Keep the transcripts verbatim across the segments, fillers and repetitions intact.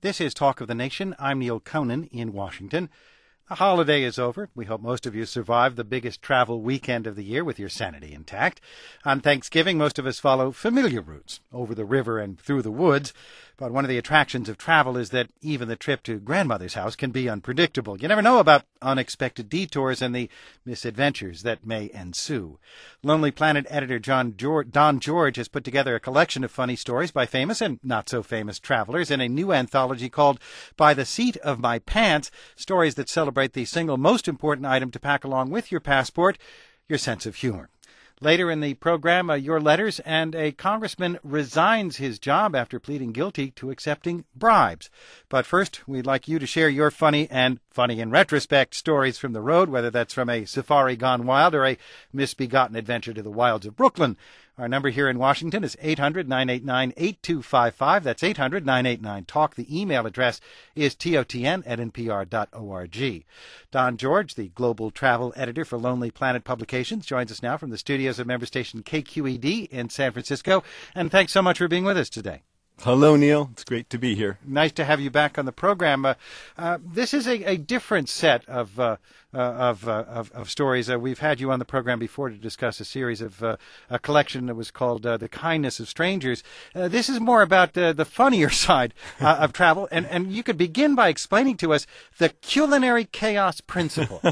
This is Talk of the Nation. I'm Neil Conan in Washington. The holiday is over. We hope most of you survived the biggest travel weekend of the year with your sanity intact. On Thanksgiving, most of us follow familiar routes, over the river and through the woods. But one of the attractions of travel is that even the trip to grandmother's house can be unpredictable. You never know about unexpected detours and the misadventures that may ensue. Lonely Planet editor John George, Don George has put together a collection of funny stories by famous and not-so-famous travelers in a new anthology called By the Seat of My Pants, stories that celebrate the single most important item to pack along with your passport, your sense of humor. Later in the program, uh, your letters, and a congressman resigns his job after pleading guilty to accepting bribes. But first, we'd like you to share your funny and funny in retrospect stories from the road, whether that's from a safari gone wild or a misbegotten adventure to the wilds of Brooklyn. Our number here in Washington is eight hundred, nine eight nine, eight two five five. That's eight hundred, nine eight nine, talk. The email address is totn at npr dot org. Don George, the global travel editor for Lonely Planet Publications, joins us now from the studios of member station K Q E D in San Francisco. And thanks so much for being with us today. Hello, Neil. It's great to be here. Nice to have you back on the program. Uh, uh, this is a, a different set of uh, uh, of, uh, of of stories. Uh, we've had you on the program before to discuss a series of uh, a collection that was called uh, "The Kindness of Strangers." Uh, this is more about uh, the funnier side uh, of travel, and and you could begin by explaining to us the culinary chaos principle.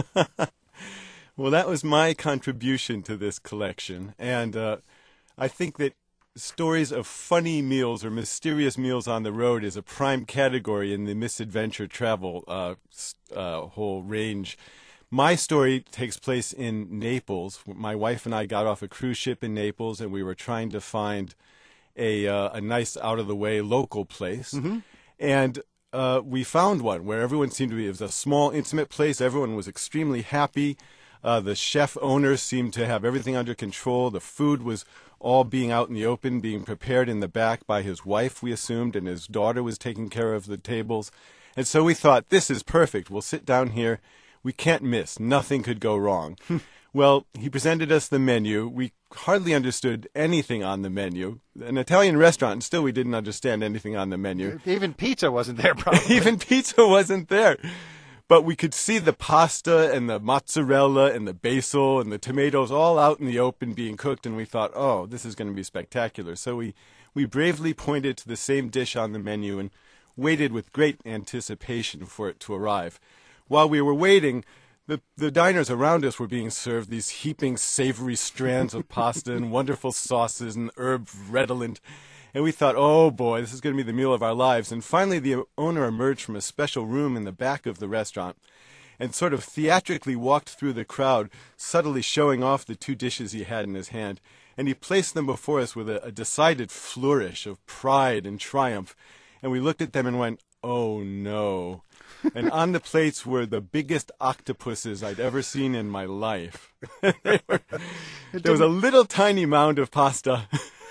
Well, that was my contribution to this collection, and uh, I think that stories of funny meals or mysterious meals on the road is a prime category in the misadventure travel uh, uh, whole range. My story takes place in Naples. My wife and I got off a cruise ship in Naples, and we were trying to find a uh, a nice, out-of-the-way local place. Mm-hmm. And uh, we found one where everyone seemed to be, it was a small, intimate place. Everyone was extremely happy. Uh, the chef owner seemed to have everything under control. The food was all being out in the open, being prepared in the back by his wife, we assumed, and his daughter was taking care of the tables. And so we thought, this is perfect. We'll sit down here. We can't miss. Nothing could go wrong. Well, he presented us the menu. We hardly understood anything on the menu. An Italian restaurant, and still we didn't understand anything on the menu. Even pizza wasn't there, probably. Even pizza wasn't there. But we could see the pasta and the mozzarella and the basil and the tomatoes all out in the open being cooked, and we thought, oh, this is going to be spectacular. So we, we bravely pointed to the same dish on the menu and waited with great anticipation for it to arrive. While we were waiting, the, the diners around us were being served these heaping savory strands of pasta and wonderful sauces and herb redolent. And we thought, oh, boy, this is going to be the meal of our lives. And finally, the owner emerged from a special room in the back of the restaurant and sort of theatrically walked through the crowd, subtly showing off the two dishes he had in his hand. And he placed them before us with a, a decided flourish of pride and triumph. And we looked at them and went, oh, no. And on the plates were the biggest octopuses I'd ever seen in my life. were, there was a little tiny mound of pasta.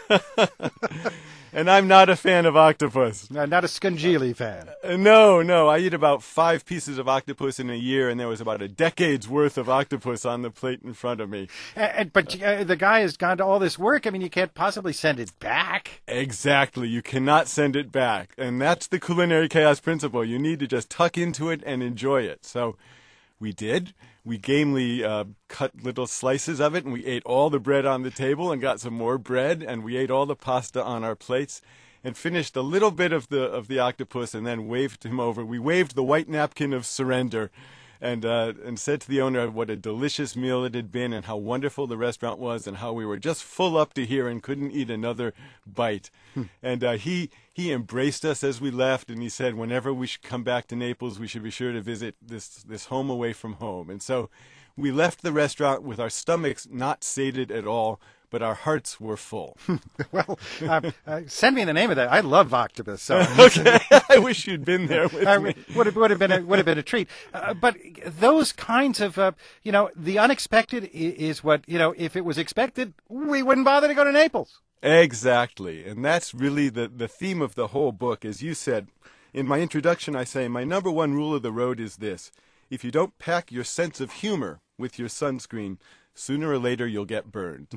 And I'm not a fan of octopus. No, not a Scungili fan. Uh, no, no. I eat about five pieces of octopus in a year, and there was about a decade's worth of octopus on the plate in front of me. Uh, but uh, the guy has gone to all this work. I mean, you can't possibly send it back. Exactly. You cannot send it back. And that's the culinary chaos principle. You need to just tuck into it and enjoy it. So we did. We gamely uh, cut little slices of it, and we ate all the bread on the table and got some more bread, and we ate all the pasta on our plates and finished a little bit of the of the octopus and then waved him over. We waved the white napkin of surrender and uh, and said to the owner what a delicious meal it had been and how wonderful the restaurant was and how we were just full up to here and couldn't eat another bite. And uh, he he embraced us as we left, and he said whenever we should come back to Naples, we should be sure to visit this this home away from home. And so we left the restaurant with our stomachs not sated at all, but our hearts were full. Well, uh, uh, send me the name of that. I love octopus. So. Okay, I wish you'd been there with I, me. Would have, would have been a, would have been a treat. Uh, but those kinds of, uh, you know, the unexpected is what, you know, if it was expected, we wouldn't bother to go to Naples. Exactly, and that's really the, the theme of the whole book. As you said, in my introduction, I say, my number one rule of the road is this. If you don't pack your sense of humor with your sunscreen, sooner or later you'll get burned.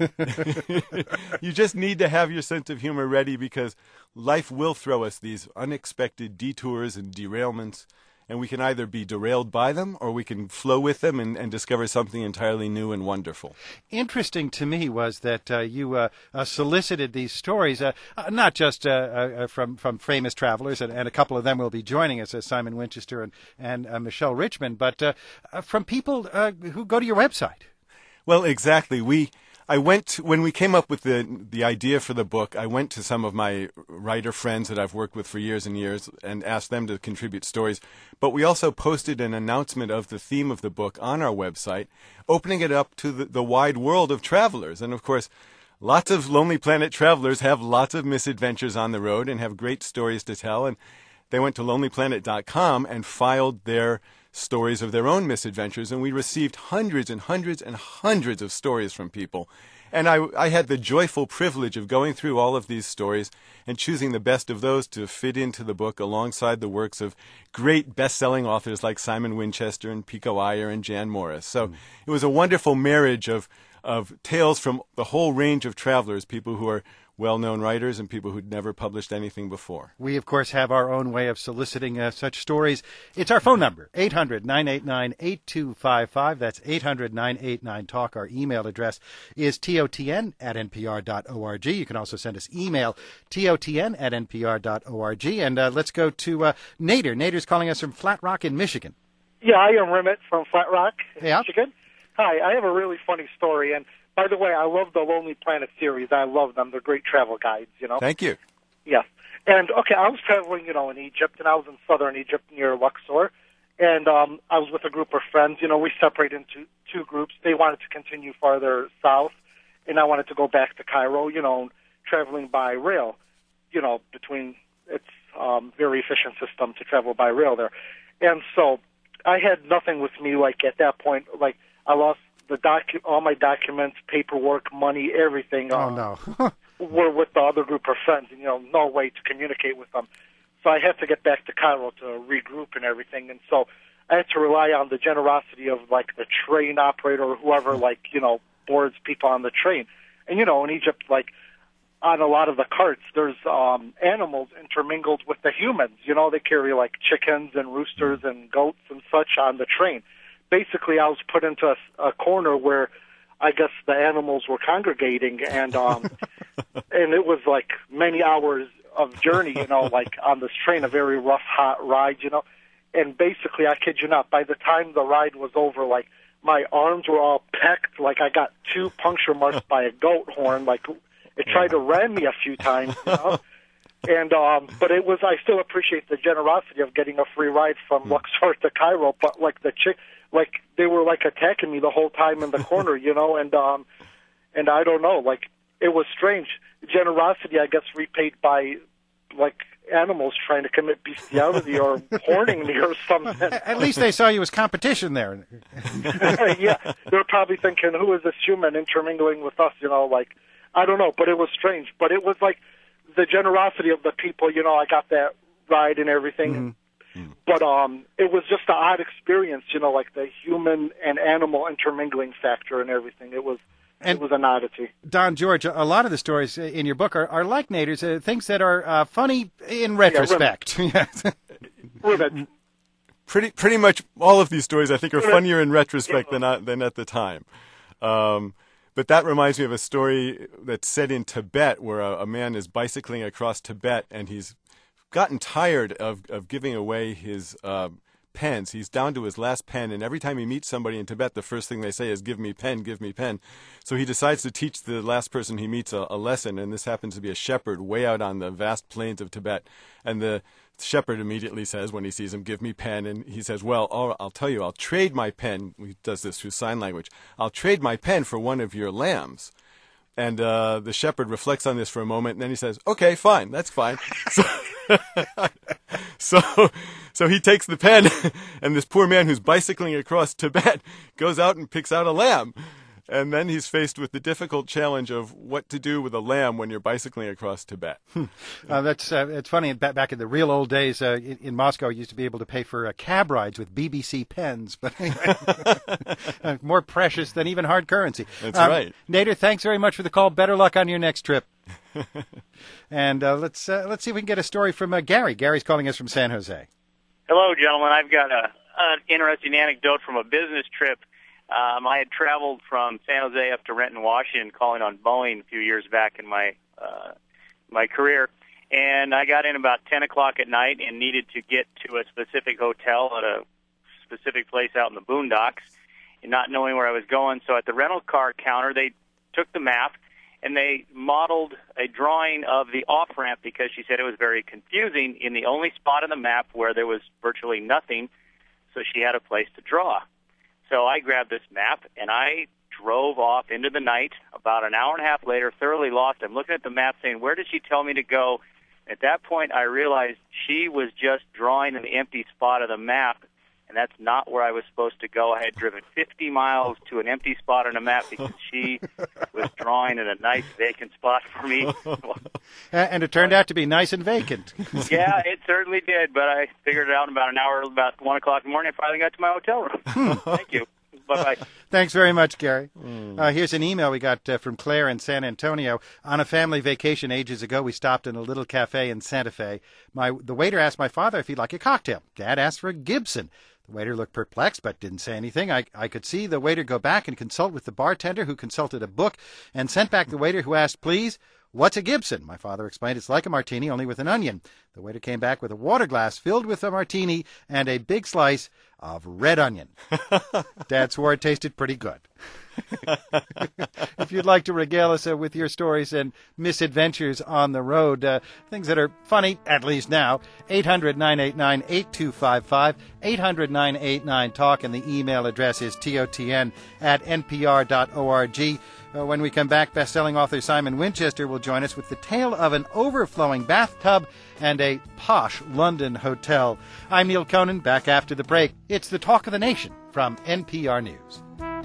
You just need to have your sense of humor ready, because life will throw us these unexpected detours and derailments, and we can either be derailed by them or we can flow with them and, and discover something entirely new and wonderful. Interesting to me was that uh, you uh, uh, solicited these stories, uh, uh, not just uh, uh, from, from famous travelers, and, and a couple of them will be joining us, uh, Simon Winchester and, and uh, Michelle Richmond, but uh, uh, from people uh, who go to your website. Well, exactly. We... I went to, when we came up with the the idea for the book, I went to some of my writer friends that I've worked with for years and years and asked them to contribute stories. But we also posted an announcement of the theme of the book on our website, opening it up to the, the wide world of travelers. And of course, lots of Lonely Planet travelers have lots of misadventures on the road and have great stories to tell. And they went to lonely planet dot com and filed their stories of their own misadventures, and we received hundreds and hundreds and hundreds of stories from people. And I, I had the joyful privilege of going through all of these stories and choosing the best of those to fit into the book alongside the works of great best-selling authors like Simon Winchester and Pico Iyer and Jan Morris. So mm. it was a wonderful marriage of, of tales from the whole range of travelers, people who are well-known writers and people who'd never published anything before. We, of course, have our own way of soliciting uh, such stories. It's our phone number, eight hundred, nine eight nine, eight two five five. That's eight hundred, nine eight nine, talk. Our email address is totn at npr dot org. You can also send us email, totn at npr dot org. And uh, let's go to uh, Nader. Nader's calling us from Flat Rock in Michigan. Yeah, I am Rimmet from Flat Rock in yeah. Michigan. Hi, I have a really funny story, and by the way, I love the Lonely Planet series. I love them. They're great travel guides, you know. Thank you. Yes. And, okay, I was traveling, you know, in Egypt, and I was in southern Egypt near Luxor. And um, I was with a group of friends. You know, we separated into two groups. They wanted to continue farther south, and I wanted to go back to Cairo, you know, traveling by rail, you know, between it's um very efficient system to travel by rail there. And so I had nothing with me, like, at that point. Like, I lost the docu- all my documents, paperwork, money, everything. Oh, uh, no. were with the other group of friends, and, you know, no way to communicate with them. So I had to get back to Cairo to regroup and everything. And so I had to rely on the generosity of, like, the train operator or whoever, like, you know, boards people on the train. And, you know, in Egypt, like, on a lot of the carts, there's um, animals intermingled with the humans. You know, they carry, like, chickens and roosters and goats and such on the train. Basically, I was put into a, a corner where I guess the animals were congregating, and um, and it was like many hours of journey, you know, like on this train, a very rough, hot ride, you know. And basically, I kid you not, by the time the ride was over, like, my arms were all pecked, like I got two puncture marks by a goat horn, like it tried to ram me a few times, you know. And um, but it was, I still appreciate the generosity of getting a free ride from mm. Luxor to Cairo, but like the chick. Like, they were, like, attacking me the whole time in the corner, you know, and, um, and I don't know, like, it was strange. Generosity, I guess, repaid by, like, animals trying to commit bestiality or horning me or something. At least they saw you as competition there. Yeah, they were probably thinking, who is this human intermingling with us, you know, like, I don't know, but it was strange. But it was, like, the generosity of the people, you know, I got that ride and everything, mm-hmm. But um, it was just an odd experience, you know, like the human and animal intermingling factor and everything. It was and it was an oddity. Don George, a lot of the stories in your book are, are like Nader's, uh, things that are uh, funny in retrospect. Yeah, Ribbit. Pretty pretty much all of these stories, I think, are funnier in retrospect than uh, than at the time. Um, but that reminds me of a story that's set in Tibet, where a, a man is bicycling across Tibet, and he's gotten tired of, of giving away his uh, pens. He's down to his last pen, and every time he meets somebody in Tibet, the first thing they say is, give me pen, give me pen. So he decides to teach the last person he meets a, a lesson, and this happens to be a shepherd way out on the vast plains of Tibet. And the shepherd immediately says, when he sees him, give me pen, and he says, well, I'll, I'll tell you, I'll trade my pen. He does this through sign language. I'll trade my pen for one of your lambs. And uh, the shepherd reflects on this for a moment, and then he says, okay, fine, that's fine. So, so, so he takes the pen, and this poor man who's bicycling across Tibet goes out and picks out a lamb. And then he's faced with the difficult challenge of what to do with a lamb when you're bicycling across Tibet. uh, that's uh, it's funny. Back back in the real old days, uh, in, in Moscow, you used to be able to pay for uh, cab rides with B B C pens, but anyway, uh, more precious than even hard currency. That's um, right. Nader, thanks very much for the call. Better luck on your next trip. And uh, let's uh, let's see if we can get a story from uh, Gary. Gary's calling us from San Jose. Hello, gentlemen. I've got a an interesting anecdote from a business trip. Um, I had traveled from San Jose up to Renton, Washington, calling on Boeing a few years back in my uh, my career, and I got in about ten o'clock at night and needed to get to a specific hotel at a specific place out in the boondocks, and not knowing where I was going. So at the rental car counter, they took the map and they modeled a drawing of the off-ramp because she said it was very confusing in the only spot on the map where there was virtually nothing, so she had a place to draw. So I grabbed this map, and I drove off into the night. About an hour and a half later, thoroughly lost. I'm looking at the map saying, where did she tell me to go? At that point, I realized she was just drawing an empty spot of the map, and that's not where I was supposed to go. I had driven fifty miles to an empty spot on a map because she was drawing in a nice vacant spot for me. And it turned out to be nice and vacant. Yeah, it certainly did, but I figured it out in about an hour, about one o'clock in the morning. I finally got to my hotel room. Thank you. Bye-bye. Thanks very much, Gary. Mm. Uh, here's an email we got uh, from Claire in San Antonio. On a family vacation ages ago, we stopped in a little cafe in Santa Fe. My The waiter asked my father if he'd like a cocktail. Dad asked for a Gibson. The waiter looked perplexed but didn't say anything. I, I could see the waiter go back and consult with the bartender, who consulted a book and sent back the waiter, who asked, please, what's a Gibson? My father explained it's like a martini, only with an onion. The waiter came back with a water glass filled with a martini and a big slice of red onion. Dad swore it tasted pretty good. If you'd like to regale us uh, with your stories and misadventures on the road, uh, things that are funny, at least now, eight hundred, nine eight nine, eight two five five, eight hundred, nine eight nine, talk, and the email address is totn at npr dot org. Uh, when we come back, best-selling author Simon Winchester will join us with the tale of an overflowing bathtub and a posh London hotel. I'm Neil Conan, back after the break. It's the Talk of the Nation from N P R News.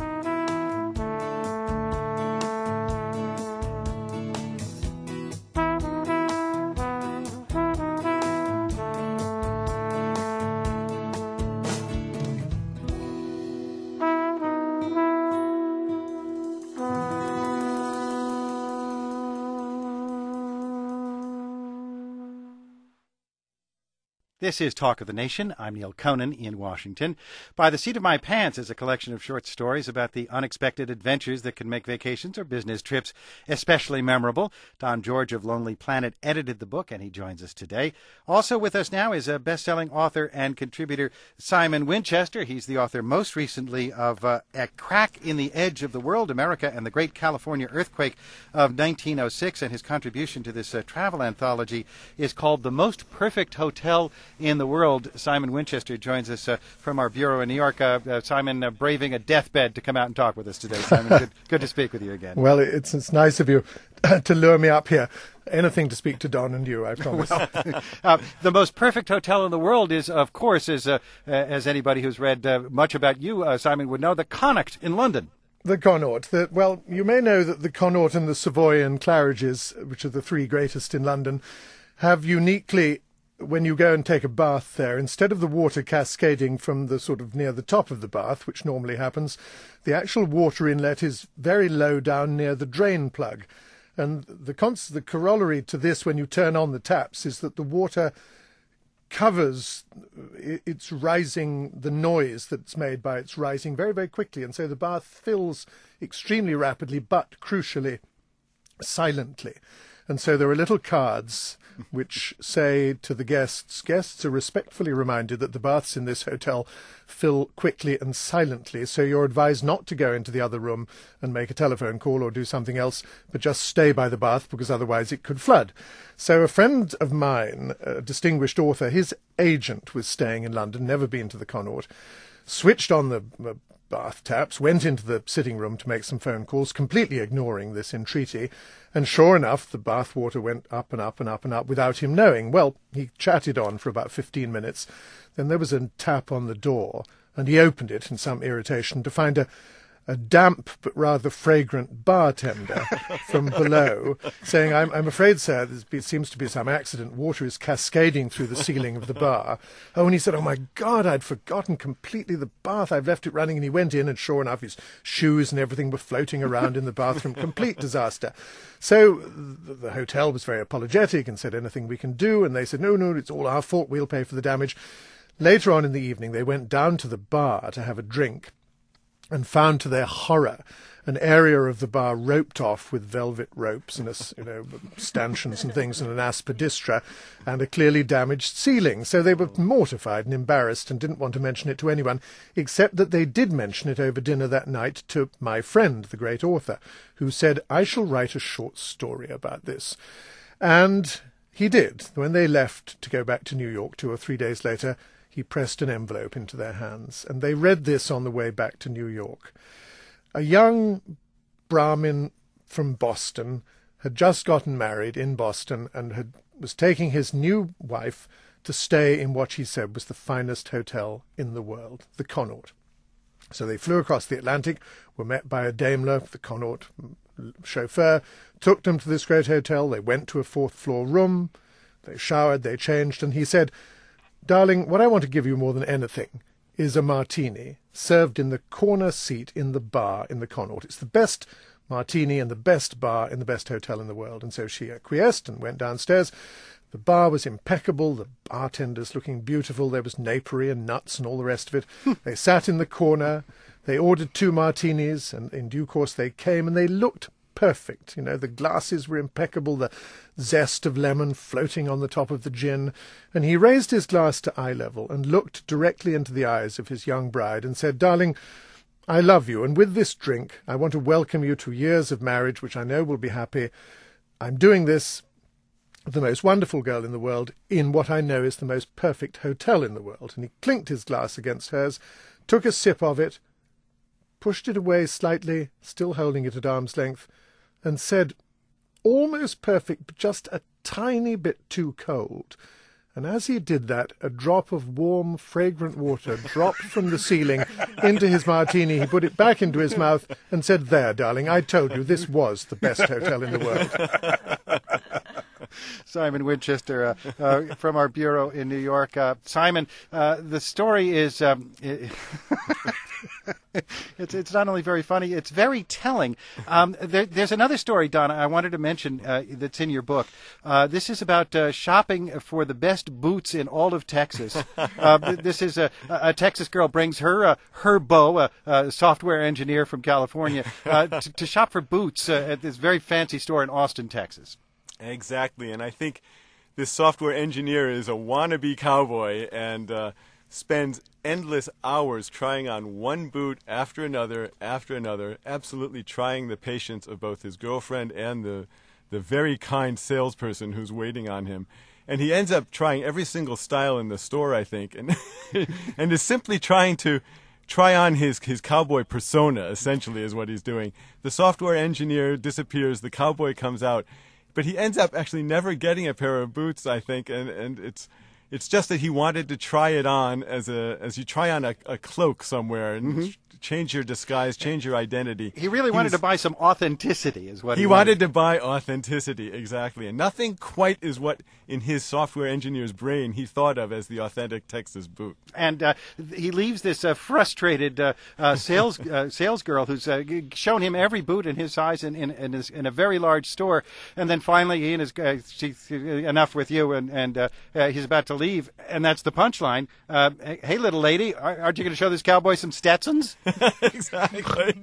This is Talk of the Nation. I'm Neil Conan in Washington. By the Seat of My Pants is a collection of short stories about the unexpected adventures that can make vacations or business trips especially memorable. Don George of Lonely Planet edited the book, and he joins us today. Also with us now is a best-selling author and contributor Simon Winchester. He's the author most recently of uh, A Crack in the Edge of the World, America and the Great California Earthquake of nineteen oh six, and his contribution to this uh, travel anthology is called The Most Perfect Hotel in the World. Simon Winchester joins us uh, from our bureau in New York. Uh, uh, Simon, uh, braving a deathbed to come out and talk with us today. Simon, good, good to speak with you again. Well, it's it's nice of you to lure me up here. Anything to speak to Don and you, I promise. Well, uh, the most perfect hotel in the world is, of course, as uh, as anybody who's read uh, much about you, uh, Simon, would know, the Connaught in London. The Connaught. The, well, you may know that the Connaught and the Savoy and Claridge's, which are the three greatest in London, have uniquely, when you go and take a bath there, instead of the water cascading from the sort of near the top of the bath, which normally happens, the actual water inlet is very low down near the drain plug. And the, cons- the corollary to this, when you turn on the taps, is that the water covers its rising, the noise that's made by its rising very, very quickly. And so the bath fills extremely rapidly, but crucially, silently. And so there are little cards which say to the guests, guests are respectfully reminded that the baths in this hotel fill quickly and silently, so you're advised not to go into the other room and make a telephone call or do something else, but just stay by the bath, because otherwise it could flood. So a friend of mine, a distinguished author, his agent was staying in London, never been to the Connaught, switched on the uh, bath taps, went into the sitting room to make some phone calls, completely ignoring this entreaty, and sure enough, the bath water went up and up and up and up without him knowing. Well, he chatted on for about fifteen minutes. Then there was a tap on the door, and he opened it in some irritation to find a, a damp but rather fragrant bartender from below, saying, I'm, I'm afraid, sir, there seems to be some accident. Water is cascading through the ceiling of the bar. Oh, and he said, oh, my God, I'd forgotten completely the bath. I've left it running. And he went in, and sure enough, his shoes and everything were floating around in the bathroom. Complete disaster. So the, the hotel was very apologetic and said, anything we can do? And they said, no, no, it's all our fault. We'll pay for the damage. Later on in the evening, they went down to the bar to have a drink, and found to their horror an area of the bar roped off with velvet ropes and, a, you know, stanchions and things and an aspidistra and a clearly damaged ceiling. So they were mortified and embarrassed and didn't want to mention it to anyone, except that they did mention it over dinner that night to my friend, the great author, who said, I shall write a short story about this. And he did. When they left to go back to New York two or three days later, he pressed an envelope into their hands, and they read this on the way back to New York. A young Brahmin from Boston had just gotten married in Boston and had, was taking his new wife to stay in what he said was the finest hotel in the world, the Connaught. So they flew across the Atlantic, were met by a Daimler, the Connaught chauffeur, took them to this great hotel. They went to a fourth-floor room. They showered, they changed, and he said, Darling, what I want to give you more than anything is a martini served in the corner seat in the bar in the Connaught. It's the best martini and the best bar in the best hotel in the world. And so she acquiesced and went downstairs. The bar was impeccable, the bartenders looking beautiful. There was napery and nuts and all the rest of it. They sat in the corner. They ordered two martinis, and in due course they came, and they looked perfect. You know, the glasses were impeccable, the zest of lemon floating on the top of the gin. And he raised his glass to eye level and looked directly into the eyes of his young bride and said, Darling, I love you, and with this drink I want to welcome you to years of marriage, which I know will be happy. I'm doing this, the most wonderful girl in the world, in what I know is the most perfect hotel in the world. And he clinked his glass against hers, took a sip of it, pushed it away slightly, still holding it at arm's length, and said, almost perfect, but just a tiny bit too cold. And as he did that, a drop of warm, fragrant water dropped from the ceiling into his martini. He put it back into his mouth and said, there, darling, I told you this was the best hotel in the world. Simon Winchester uh, uh, from our bureau in New York. Uh, Simon, uh, the story is... Um, it, it's it's not only very funny, it's very telling. Um, there, there's another story, Donna, I wanted to mention uh, that's in your book. Uh, this is about uh, shopping for the best boots in all of Texas. Uh, this is a, a Texas girl brings her uh, her beau, a, a software engineer from California, uh, to, to shop for boots uh, at this very fancy store in Austin, Texas. Exactly, and I think this software engineer is a wannabe cowboy and uh, spends endless hours trying on one boot after another, after another, absolutely trying the patience of both his girlfriend and the the very kind salesperson who's waiting on him. And he ends up trying every single style in the store, I think, and and is simply trying to try on his, his cowboy persona, essentially, is what he's doing. The software engineer disappears, the cowboy comes out, but he ends up actually never getting a pair of boots, I think, and, and it's it's just that he wanted to try it on as a as you try on a, a cloak somewhere and mm-hmm. ch- change your disguise, change your identity. He really wanted he was, to buy some authenticity, is what he, he wanted. wanted to buy authenticity, exactly. And nothing quite is what, in his software engineer's brain, he thought of as the authentic Texas boot. And uh, he leaves this uh, frustrated uh, uh, sales uh, sales girl who's uh, shown him every boot in his size in in, in, his, in a very large store. And then finally, he and his uh, she, enough with you, and and uh, uh, he's about to leave. And that's the punchline. Uh, hey, little lady, aren't you going to show this cowboy some Stetsons? Exactly.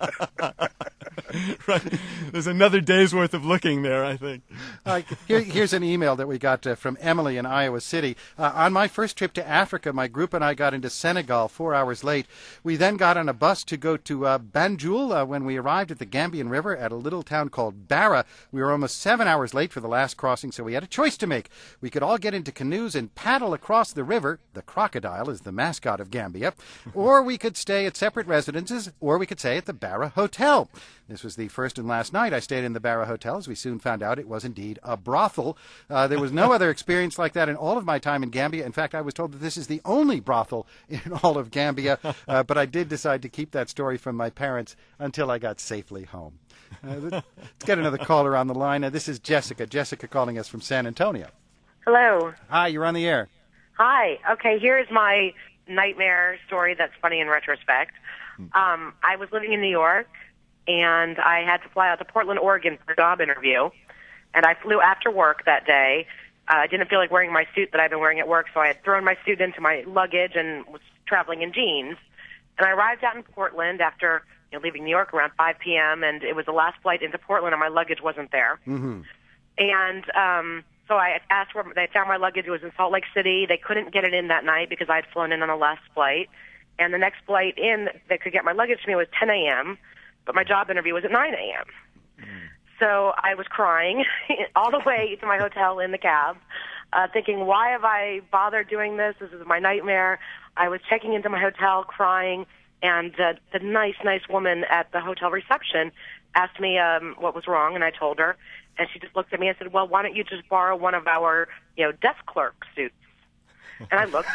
Right. There's another day's worth of looking there, I think. Uh, here, here's an email that we got uh, from Emily in Iowa City. Uh, on my first trip to Africa, my group and I got into Senegal four hours late. We then got on a bus to go to uh, Banjul. Uh, when we arrived at the Gambian River at a little town called Barra, we were almost seven hours late for the last crossing, so we had a choice to make. We could all get into canoes and paddle across the river. The crocodile is the mascot of Gambia. Or we could stay at separate residences, or we could stay at the Barra Hotel. This This was the first and last night I stayed in the Barra Hotel. As we soon found out, it was indeed a brothel. Uh, there was no other experience like that in all of my time in Gambia. In fact, I was told that this is the only brothel in all of Gambia, uh, but I did decide to keep that story from my parents until I got safely home. Uh, let's get another caller on the line. Uh, this is Jessica. Jessica calling us from San Antonio. Hello. Hi, you're on the air. Hi. Okay, here's my nightmare story that's funny in retrospect. Um, I was living in New York, and I had to fly out to Portland, Oregon for a job interview. And I flew after work that day. Uh, I didn't feel like wearing my suit that I'd been wearing at work, so I had thrown my suit into my luggage and was traveling in jeans. And I arrived out in Portland after you know, leaving New York around five p.m., and it was the last flight into Portland, and my luggage wasn't there. Mm-hmm. And um, so I asked where they found my luggage. It was in Salt Lake City. They couldn't get it in that night because I had flown in on the last flight. And the next flight in that could get my luggage to me was ten a.m., but my job interview was at nine a.m. Mm. So I was crying all the way to my hotel in the cab, uh, thinking, why have I bothered doing this? This is my nightmare. I was checking into my hotel crying, and uh, the nice, nice woman at the hotel reception asked me um, what was wrong, and I told her. And she just looked at me and said, well, why don't you just borrow one of our, you know, desk clerk suits? And I looked.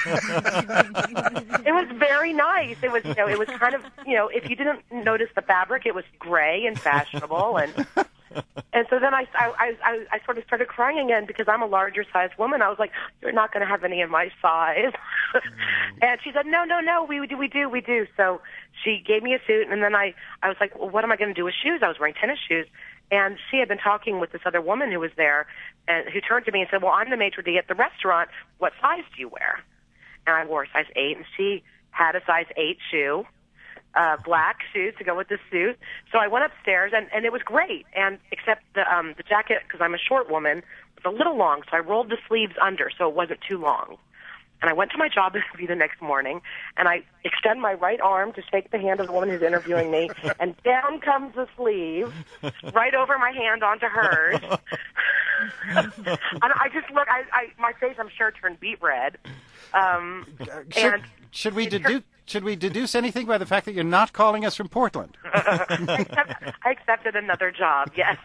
It was very nice. It was, you know, it was kind of, you know, if you didn't notice the fabric, it was gray and fashionable. And and so then I, I, I, I sort of started crying again because I'm a larger sized woman. I was like, you're not going to have any of my size. And she said, no, no, no, we do, we do, we do. So she gave me a suit, and then I, I was like, well, what am I going to do with shoes? I was wearing tennis shoes. And she had been talking with this other woman who was there, and who turned to me and said, well, I'm the maitre d' at the restaurant. What size do you wear? And I wore a size eight, and she had a size eight shoe, uh, black shoes to go with the suit. So I went upstairs, and, and it was great, and except the, um, the jacket, because I'm a short woman, was a little long, so I rolled the sleeves under so it wasn't too long. And I went to my job interview the next morning, and I extend my right arm to shake the hand of the woman who's interviewing me, and down comes the sleeve, right over my hand onto hers. And I just look, I, I, my face, I'm sure, turned beet red. Um, should, and should we deduce? Should we deduce anything by the fact that you're not calling us from Portland? I, accept, I accepted another job, yes.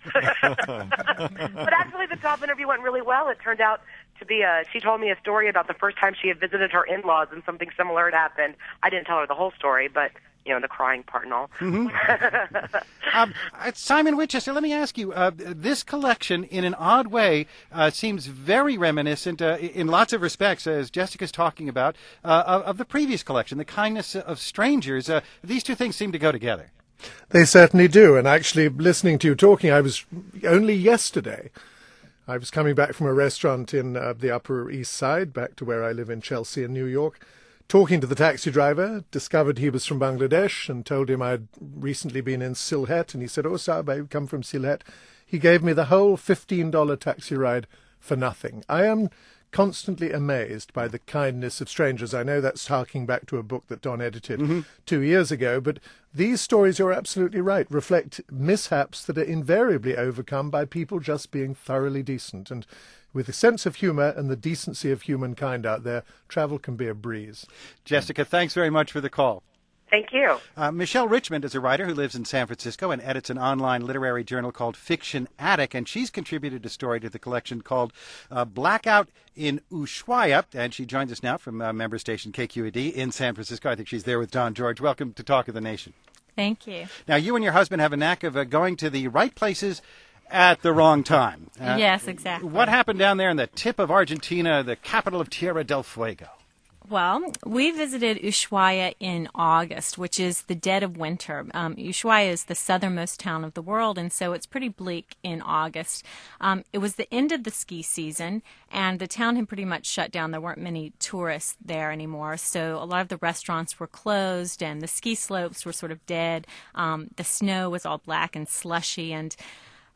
But actually, the job interview went really well. It turned out to be a, she told me a story about the first time she had visited her in-laws and something similar had happened. I didn't tell her the whole story, but, you know, the crying part and all. Mm-hmm. um, Simon Winchester, let me ask you, uh, this collection, in an odd way, uh, seems very reminiscent, uh, in lots of respects, as Jessica's talking about, uh, of, of the previous collection, The Kindness of Strangers. Uh, these two things seem to go together. They certainly do. And actually, listening to you talking, I was only yesterday, I was coming back from a restaurant in uh, the Upper East Side, back to where I live in Chelsea in New York, talking to the taxi driver, discovered he was from Bangladesh, and told him I'd recently been in Sylhet, and he said, oh, Saab, I come from Sylhet. He gave me the whole fifteen dollars taxi ride for nothing. I am constantly amazed by the kindness of strangers. I know that's harking back to a book that Don edited mm-hmm. two years ago, but these stories, you're absolutely right, reflect mishaps that are invariably overcome by people just being thoroughly decent. And with a sense of humour and the decency of humankind out there, travel can be a breeze. Jessica, thanks very much for the call. Thank you. Uh, Michelle Richmond is a writer who lives in San Francisco and edits an online literary journal called Fiction Attic, and she's contributed a story to the collection called uh, Blackout in Ushuaia, and she joins us now from uh, member station K Q E D in San Francisco. I think she's there with Don George. Welcome to Talk of the Nation. Thank you. Now, you and your husband have a knack of uh, going to the right places at the wrong time. Uh, yes, exactly. What happened down there in the tip of Argentina, the capital of Tierra del Fuego? Well, we visited Ushuaia in August, which is the dead of winter. Um, Ushuaia is the southernmost town of the world, and so it's pretty bleak in August. Um, it was the end of the ski season, and the town had pretty much shut down. There weren't many tourists there anymore, so a lot of the restaurants were closed, and the ski slopes were sort of dead. Um, the snow was all black and slushy, and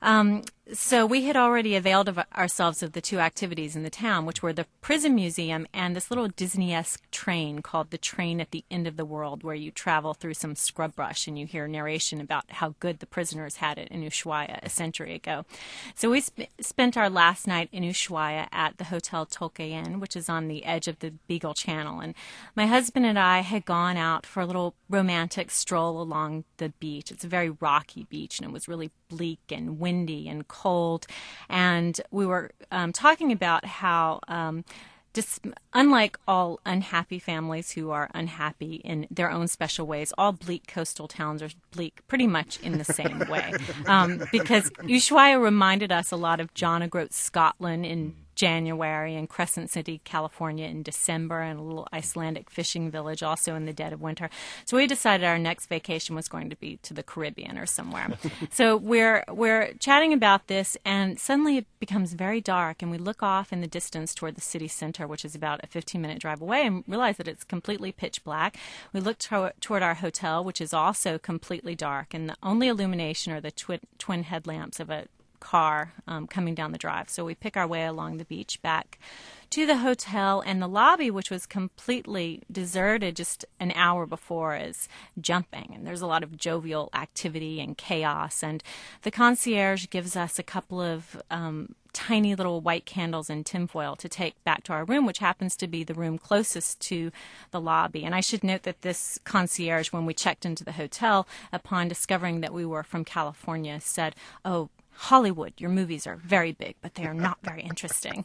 Um, so we had already availed of ourselves of the two activities in the town, which were the prison museum and this little Disney-esque train called the Train at the End of the World, where you travel through some scrub brush and you hear narration about how good the prisoners had it in Ushuaia a century ago. So we sp- spent our last night in Ushuaia at the Hotel Tolkayen, which is on the edge of the Beagle Channel. And my husband and I had gone out for a little romantic stroll along the beach. It's a very rocky beach, and it was really bleak and windy and cold. And we were um, talking about how um, Dis- unlike all unhappy families who are unhappy in their own special ways, all bleak coastal towns are bleak pretty much in the same way. Um, because Ushuaia reminded us a lot of John O'Groats, Scotland in January, and Crescent City, California in December, and a little Icelandic fishing village also in the dead of winter. So we decided our next vacation was going to be to the Caribbean or somewhere. So we're we're chatting about this, and suddenly it becomes very dark, and we look off in the distance toward the city center, which is about a fifteen-minute drive away, and realize that it's completely pitch black. We look to- toward our hotel, which is also completely dark, and the only illumination are the twi- twin headlamps of a car um, coming down the drive. So we pick our way along the beach back to the hotel, and the lobby, which was completely deserted just an hour before, is jumping, and there's a lot of jovial activity and chaos. And the concierge gives us a couple of um, tiny little white candles and tinfoil to take back to our room, which happens to be the room closest to the lobby. And I should note that this concierge, when we checked into the hotel, upon discovering that we were from California, said, "Oh, Hollywood, your movies are very big, but they are not very interesting."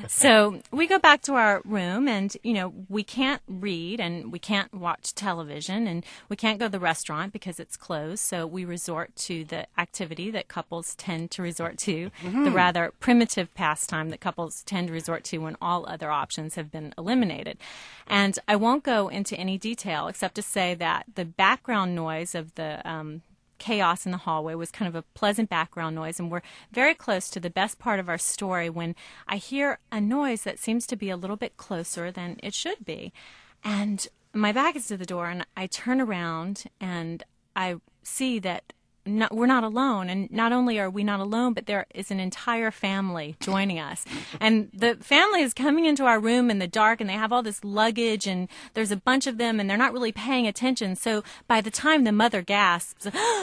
So we go back to our room, and, you know, we can't read, and we can't watch television, and we can't go to the restaurant because it's closed. So we resort to the activity that couples tend to resort to, mm-hmm. the rather primitive pastime that couples tend to resort to when all other options have been eliminated. And I won't go into any detail except to say that the background noise of the um, chaos in the hallway was kind of a pleasant background noise, and we're very close to the best part of our story when I hear a noise that seems to be a little bit closer than it should be. And my back is to the door, and I turn around and I see that not, we're not alone. And not only are we not alone, but there is an entire family joining us. And the family is coming into our room in the dark, and they have all this luggage, and there's a bunch of them, and they're not really paying attention. So by the time the mother gasps,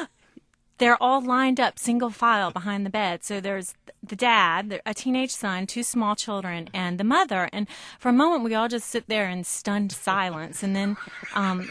they're all lined up single file behind the bed. So there's the dad, a teenage son, two small children, and the mother. And for a moment, we all just sit there in stunned silence. And then, um,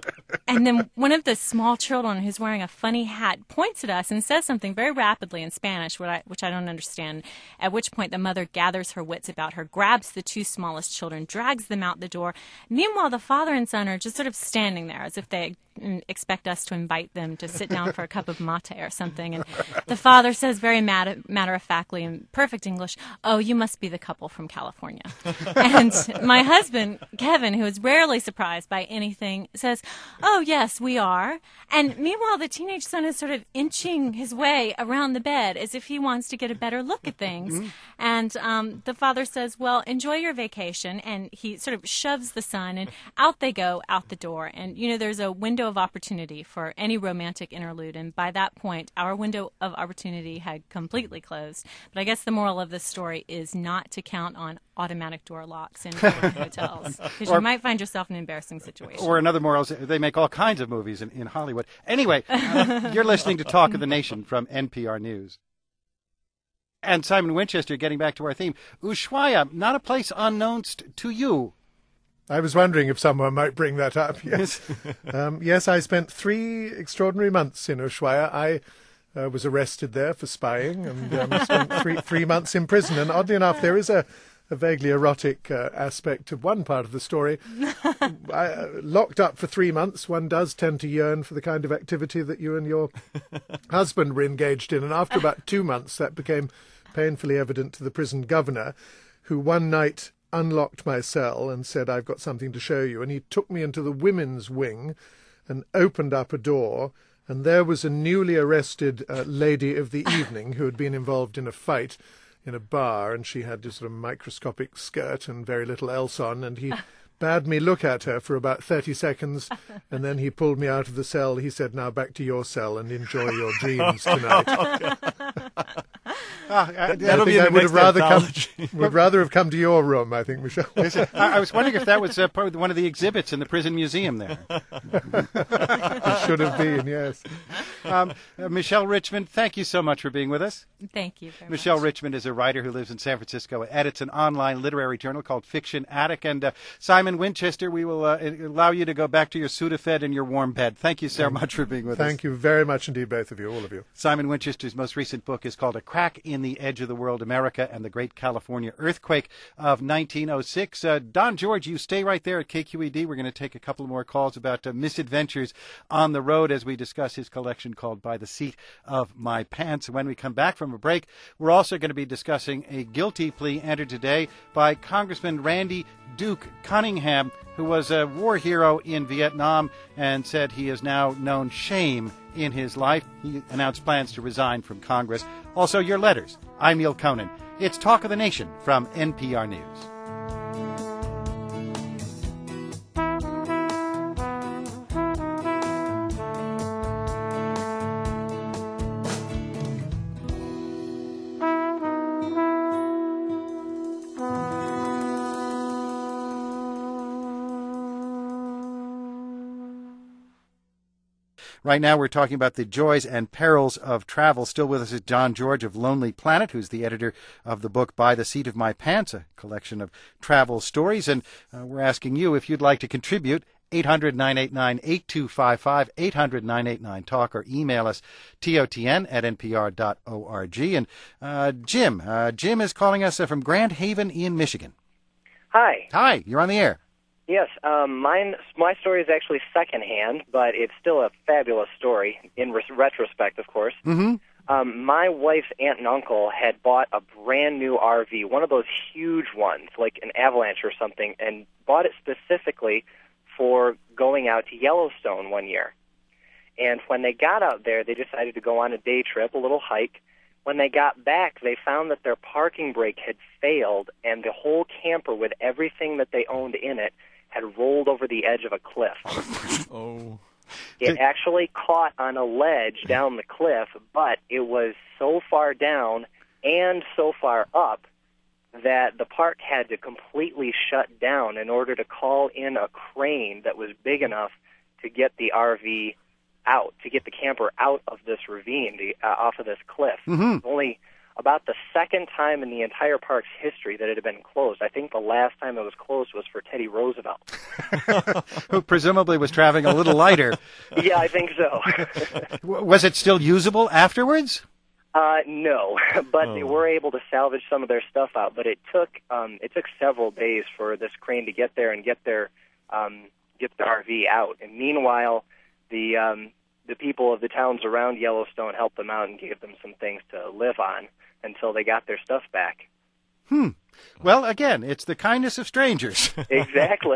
and then one of the small children, who's wearing a funny hat, points at us and says something very rapidly in Spanish, which I, which I don't understand. At which point, the mother gathers her wits about her, grabs the two smallest children, drags them out the door. Meanwhile, the father and son are just sort of standing there as if they expect us to invite them to sit down for a cup of mate or something. And the father says very matter, matter-of-factly in perfect English, "Oh, you must be the couple from California." And my husband, Kevin, who is rarely surprised by anything, says, "Oh, yes, we are." And meanwhile, the teenage son is sort of inching his way around the bed as if he wants to get a better look at things. Mm-hmm. And um, the father says, "Well, enjoy your vacation." And he sort of shoves the son, and out they go, out the door. And, you know, there's a window of opportunity for any romantic interlude, and by that point our window of opportunity had completely closed. But I guess the moral of this story is not to count on automatic door locks in hotels, because you might find yourself in an embarrassing situation. Or another moral is they make all kinds of movies in, in Hollywood. Anyway, uh, you're listening to Talk of the Nation from N P R News. And Simon Winchester, getting back to our theme, Ushuaia, not a place unknownst to you. I was wondering if someone might bring that up. Yes, um, yes. I spent three extraordinary months in Ushuaia. I uh, was arrested there for spying, and um, spent three three months in prison. And oddly enough, there is a, a vaguely erotic uh, aspect of one part of the story. I, uh, locked up for three months, one does tend to yearn for the kind of activity that you and your husband were engaged in. And after about two months, that became painfully evident to the prison governor, who one night unlocked my cell and said, "I've got something to show you." And he took me into the women's wing and opened up a door, and there was a newly arrested uh, lady of the evening who had been involved in a fight in a bar, and she had this sort of microscopic skirt and very little else on, and he bade me look at her for about thirty seconds, and then he pulled me out of the cell. He said, "Now back to your cell and enjoy your dreams tonight." Ah, I, I That'll think be I the would next have rather come, anthology. would rather have come to your room, I think, Michelle. I, I was wondering if that was uh, part of one of the exhibits in the prison museum there. It should have been, yes. Um, uh, Michelle Richmond, thank you so much for being with us. Thank you very Michelle much. Richmond is a writer who lives in San Francisco, edits an online literary journal called Fiction Attic. And uh, Simon Winchester, we will uh, allow you to go back to your Sudafed and your warm bed. Thank you so much for being with us. Thank you very much indeed, both of you, all of you. Simon Winchester's most recent book is called A Crack in the Edge of the World, America and the Great California Earthquake of nineteen oh six. Uh, Don George, you stay right there at K Q E D. We're going to take a couple more calls about uh, misadventures on the road as we discuss his collection called By the Seat of My Pants. When we come back from a break, we're also going to be discussing a guilty plea entered today by Congressman Randy Duke Cunningham, who was a war hero in Vietnam and said he has now known shame in his life. He announced plans to resign from Congress. Also, your letters. I'm Neil Conan. It's Talk of the Nation from N P R News. Right now, we're talking about the joys and perils of travel. Still with us is Don George of Lonely Planet, who's the editor of the book By the Seat of My Pants, a collection of travel stories. And uh, we're asking you if you'd like to contribute. eight hundred, nine eight nine, eight two five five, eight hundred, nine eight nine, talk, or email us, T O T N at N P R dot org. And uh, Jim, uh, Jim is calling us uh, from Grand Haven in Michigan. Hi. Hi, you're on the air. Yes, um, mine. My story is actually secondhand, but it's still a fabulous story in re- retrospect, of course. Mm-hmm. Um, my wife's aunt and uncle had bought a brand new R V, one of those huge ones, like an Avalanche or something, and bought it specifically for going out to Yellowstone one year. And when they got out there, they decided to go on a day trip, a little hike. When they got back, they found that their parking brake had failed, and the whole camper with everything that they owned in it had rolled over the edge of a cliff. Oh. It actually caught on a ledge down the cliff, but it was so far down and so far up that the park had to completely shut down in order to call in a crane that was big enough to get the R V out, to get the camper out of this ravine, the, uh, off of this cliff. Mm-hmm. Only about the second time in the entire park's history that it had been closed. I think the last time it was closed was for Teddy Roosevelt. Who presumably was traveling a little lighter. Yeah, I think so. Was it still usable afterwards? Uh, no, but Oh. they were able to salvage some of their stuff out. But it took um, it took several days for this crane to get there and get their um, get the R V out. And meanwhile, the um, the people of the towns around Yellowstone helped them out and gave them some things to live on until they got their stuff back. Hmm. Well, again, it's the kindness of strangers. Exactly.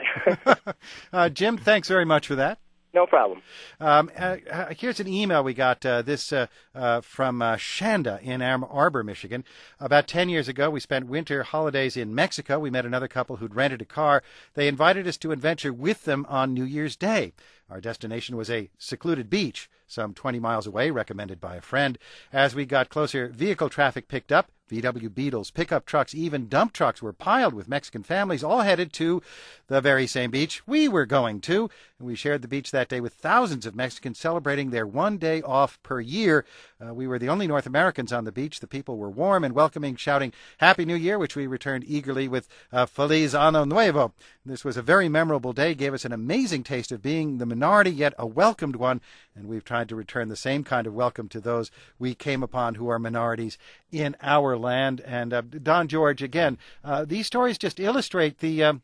uh, Jim, thanks very much for that. No problem. Um, uh, uh, here's an email we got uh, this uh, uh, from uh, Shanda in Ann Arbor, Michigan. About ten years ago, we spent winter holidays in Mexico. We met another couple who'd rented a car. They invited us to adventure with them on New Year's Day. Our destination was a secluded beach, some twenty miles away, recommended by a friend. As we got closer, vehicle traffic picked up. V W Beetles, pickup trucks, even dump trucks were piled with Mexican families, all headed to the very same beach we were going to. And we shared the beach that day with thousands of Mexicans celebrating their one day off per year. Uh, we were the only North Americans on the beach. The people were warm and welcoming, shouting Happy New Year, which we returned eagerly with uh, Feliz Ano Nuevo. This was a very memorable day, gave us an amazing taste of being the minority, yet a welcomed one. And we've tried to return the same kind of welcome to those we came upon who are minorities in our land. And uh, Don George, again, uh, these stories just illustrate the um,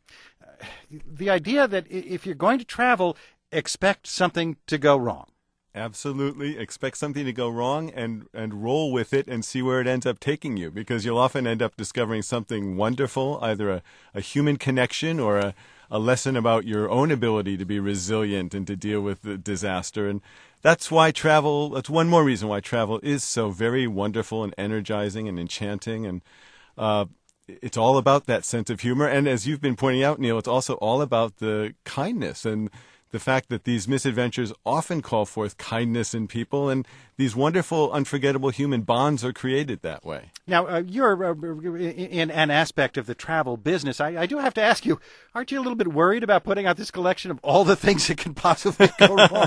the idea that if you're going to travel, expect something to go wrong. Absolutely. Expect something to go wrong and, and roll with it and see where it ends up taking you, because you'll often end up discovering something wonderful, either a, a human connection or a, a lesson about your own ability to be resilient and to deal with the disaster. And that's why travel, that's one more reason why travel is so very wonderful and energizing and enchanting. And uh, it's all about that sense of humor. And as you've been pointing out, Neil, it's also all about the kindness and the fact that these misadventures often call forth kindness in people, and these wonderful, unforgettable human bonds are created that way. Now, uh, you're uh, in an aspect of the travel business. I, I do have to ask you, aren't you a little bit worried about putting out this collection of all the things that can possibly go wrong?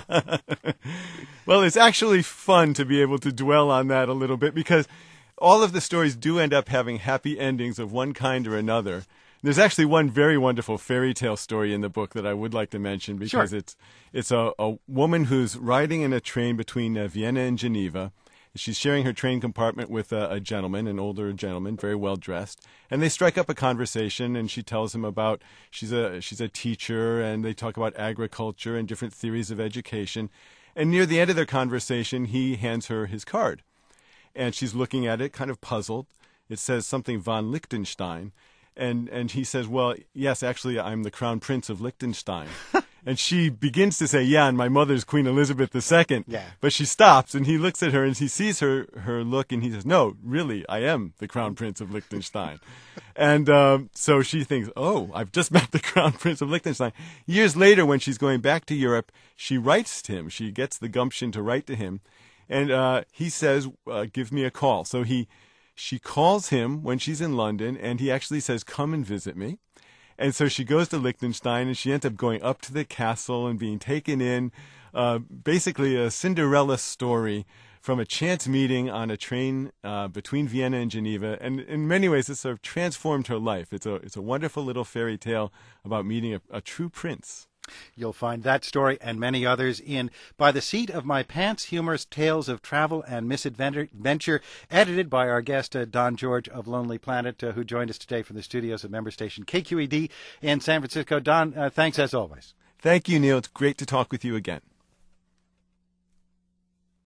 Well, it's actually fun to be able to dwell on that a little bit, because all of the stories do end up having happy endings of one kind or another. There's actually one very wonderful fairy tale story in the book that I would like to mention, because Sure. it's it's a, a woman who's riding in a train between uh, Vienna and Geneva. She's sharing her train compartment with a, a gentleman, an older gentleman, very well dressed, and they strike up a conversation. And she tells him about she's a she's a teacher, and they talk about agriculture and different theories of education. And near the end of their conversation, he hands her his card, and she's looking at it, kind of puzzled. It says something von Liechtenstein. And and he says, well, yes, actually, I'm the Crown Prince of Liechtenstein. And she begins to say, yeah, and my mother's Queen Elizabeth the Second. Yeah. But she stops, and he looks at her, and he sees her, her look, and he says, no, really, I am the Crown Prince of Liechtenstein. And um, so she thinks, oh, I've just met the Crown Prince of Liechtenstein. Years later, when she's going back to Europe, she writes to him. She gets the gumption to write to him. And uh, he says, uh, give me a call. So he... She calls him when she's in London, and he actually says, come and visit me. And so she goes to Liechtenstein, and she ends up going up to the castle and being taken in, uh, basically a Cinderella story from a chance meeting on a train uh, between Vienna and Geneva. And in many ways, it sort of transformed her life. It's a, it's a wonderful little fairy tale about meeting a, a true prince. You'll find that story and many others in By the Seat of My Pants, Humorous Tales of Travel and Misadventure, edited by our guest, uh, Don George of Lonely Planet, uh, who joined us today from the studios of member station K Q E D in San Francisco. Don, uh, thanks as always. Thank you, Neil. It's great to talk with you again.